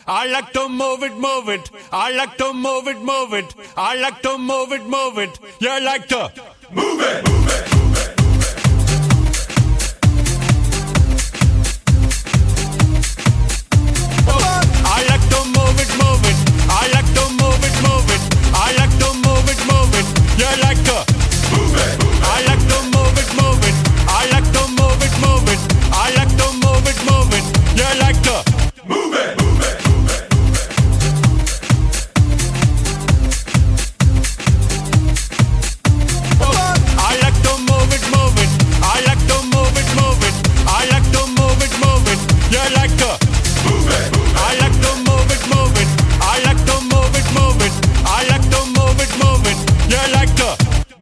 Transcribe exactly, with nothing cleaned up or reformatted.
I like to move it, move it. I like to move it, move it. I like to move it, move it. You like to move it, move it.